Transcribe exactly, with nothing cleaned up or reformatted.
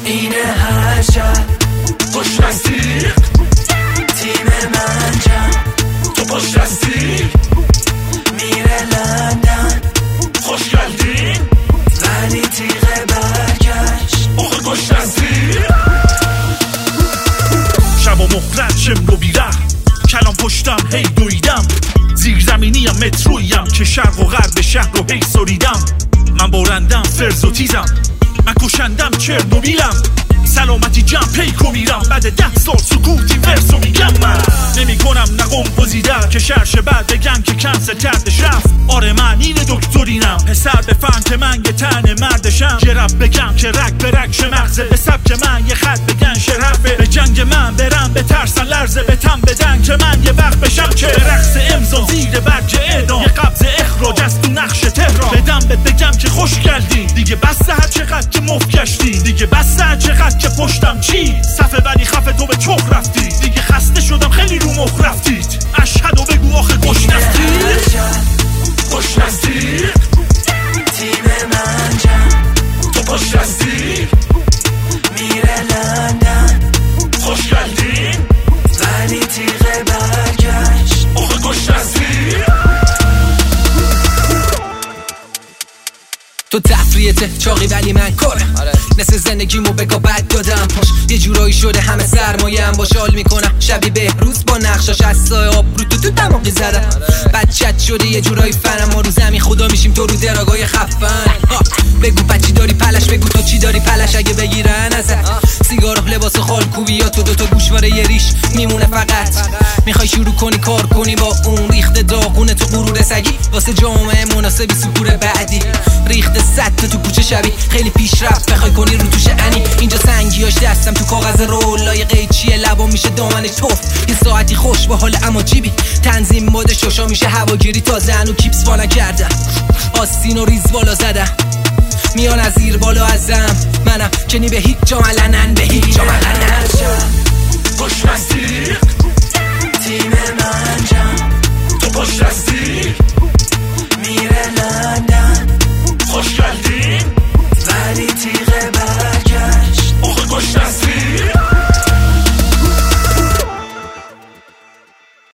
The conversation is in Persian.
اینه هر شب پشت رستیق تیم منجم تو پشت رستیق میره لندن خوش گلدین ولی تیغه برگشت آخه پشت رستیق شب و مخرج شمر و بیره کلام پشتم هی دویدم زیر زمینیم مترویم که شرق و غرب شهر رو هی سریدم من بارندم فرز و تیزم من کشندم چرنوبیلم سلامتی جمع پیکو میرم بعد ده سال سکوتی ورسو میگم من نمی کنم نقم بزیده که شرش بعد بگم که کنسل کردش رفت آره من این دکترینم پسر بفهم که من یه تن مردشم یه رب بگم که رگ به رگ شه مغزه به سبک من یه خط بگن شرفه به جنگ من برم به ترسن لرزه به تم بدن که من یه وقت بشم که رقص امضا زیر برج اعدام یه قبض اخراج از تو نقش تهران بدم بهت بگم که خوش گلدی دیگه بس هر چقدر که مفت گشتی دیگه بس هر چقدر که پشتم چی صفه ولی خفه تو به چخ رفتی دیگه خسته شدم خیلی رو مخ رفتید اشهد و بگو آخه گوش نستید پشت رستیق تیم منجم تو پشت رستیق میره لندن خوش گلدین ولی تیغه برگشت آخه گوش نستید تو تفریته چاقی ولی من کاره مثل زندگیمو بگا بد دادم پاش یه جورایی شده همه سرمایه‌ام با شال میکنم شبی بهروز با نقشاش از سایه آب رو تو تو دماغی زدم بچت شده یه جورایی فنم ما رو زمین خدا میشیم تو رو دراگای خفن بگو بچی داری پلش بگو تو چی داری پلش اگه بگیرن ازت سیگار و لباس خالکوبی یا تو دوتا گوشواره یه ریش میمونه فقط میخوای شروع کنی کار کنی با اون ریخت داغونه تو غرور سگی واسه جامعه مناسبی سکور بعدی ریخت صد تو کوچه شبی خیلی پیشرفت بخوای کنی رو توش انی اینجا سنگیاش دستم تو کاغذ رولای قیچیه لبا میشه دامنش توف یه ساعتی خوش با حال اما جیبی تنظیم مود شوشا میشه هواگیری تازه هنو کیپس وا نکردم آستین و ریز بالا زدم میان از زیر بالا ازم منم که نی به هیچ جا ملنن به هیچ جا ملنن پشت رستیق